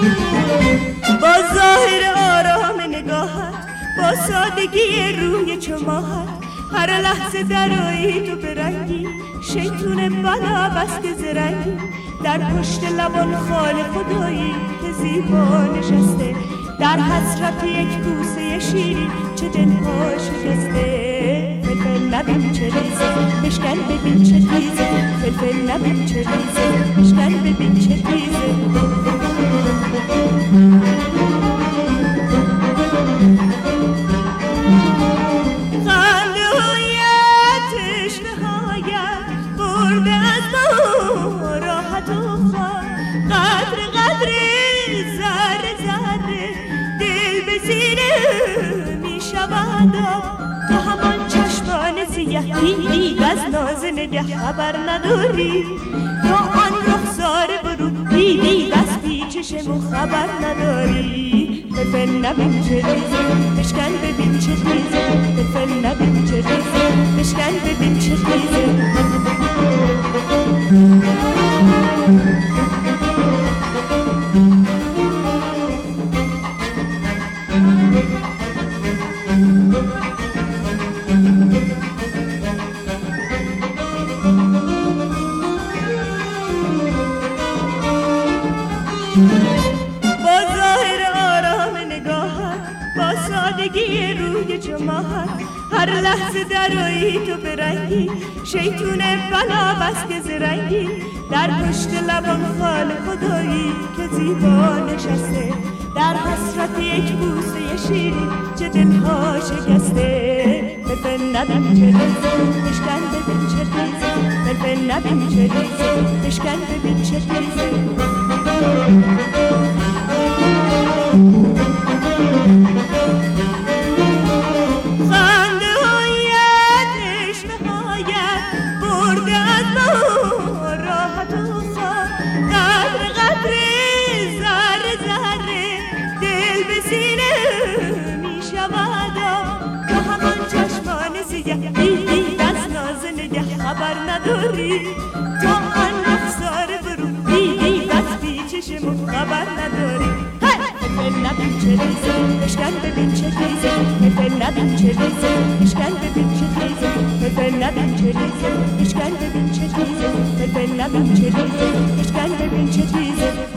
با ظاهر آرام نگاهت، با سادگی روی چماهت، هر لحظه درایی تو برنگی، شیطون بلا بسته زرنگی، در پشت لبان خال خدایی که زیبا نشسته، در حسرت یک بوسه شیرین چه دلها شکسته. فلفل نبین چه ریزه، بشکن ببین چه تیزه، فلفل نبین چه ریزه، بشکن ببین چه تیزه. خندویتش نهایت برده از ما راحت و خواه، قدر ذره ذره دل به سینه می شود. تو همان چشمان سیه دیگ از ناز نگه خبر نداری، تو آن رخسار برو دیگ از پیچشمو خبر نداری. فلفل نبین چه ریزه، بشکن ببین چه تیزه، فلفل نبین چه ریزه، بشکن ببین چه تیزه. با ظاهر آرام نگاهت، با سادگی روی چماهت، هر لحظه درایی تو برنگی، شیطون بلا بسته زرنگی، در پشت لبان خال خدایی که زیبا نشسته، در حسرت یک بوسه شیرین چه دلها شکسته. فلفل نبین چه ریزه، بشکن ببین چه تیزه، فلفل نبین چه ریزه، بشکن ببین چه تیزه. خنده‌هایش نهایت برده از ما راحت و خواه، قدر ذره ذره دل به سینه می شود. تو همان چشمان سیه دیگ از ناز نگه خبر نداری، تو آن رخسار برو دیگ از پیچشمو خبر نداری. فلفل نبین چه ریزه، بشکن ببین چه تیزه، فلفل نبین چه ریزه، بشکن ببین چه تیزه، فلفل نبین چه ریزه، بشکن ببین چه تیزه، فلفل نبین چه ریزه، بشکن ببین چه تیزه.